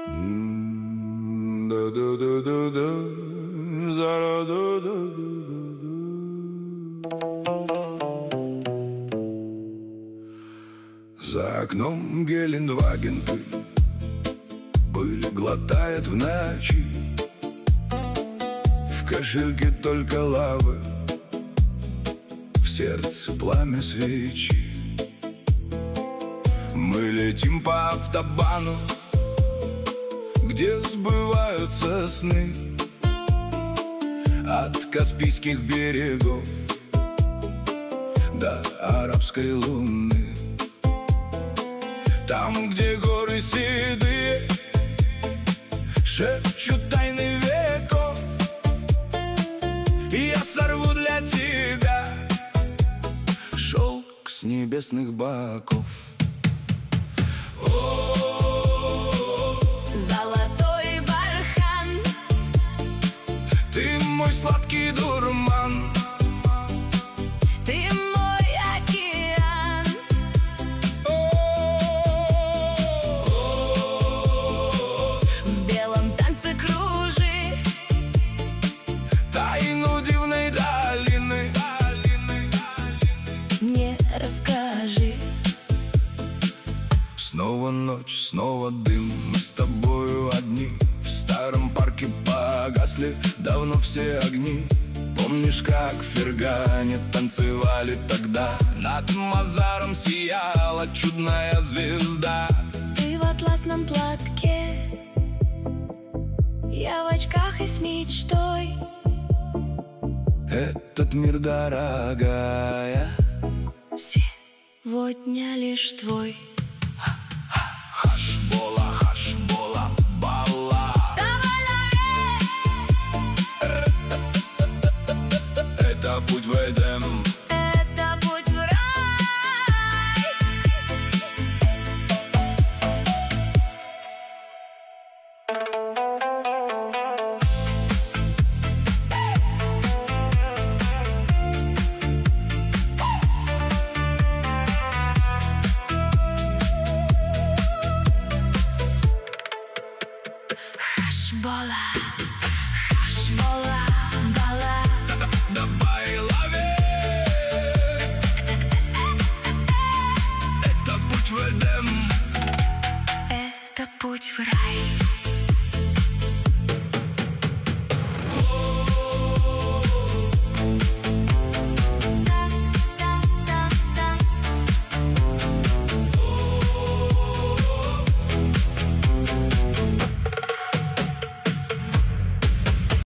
Да-да-да-да-да, за-да-да-да-да-да. За окном Гелендваген пыль глотает в ночи. В кошельке только лавы, в сердце пламя свечи. Мы летим по автобану, где сбываются сны, от Каспийских берегов до арабской луны. Там, где горы седые шепчут тайны веков, я сорву для тебя шелк с небесных боков. Золотой бархан, ты мой сладкий дурман, ты мой океан. В белом танце кружи тайну дивной долины. мне расскажи. Снова ночь, снова дым, мы с тобою одни. В старом парке погасли давно все огни. Помнишь, как в Фергане танцевали тогда? Над Мазаром сияла чудная звезда. Ты в атласном платке, я в очках и с мечтой. Этот мир, дорогая, сегодня лишь твой. Хашбола, бала. Это путь в Эдем. Это путь в рай. Хашбола, хашбола, бала. Давай лови. Это путь в Эдем. Это путь в рай.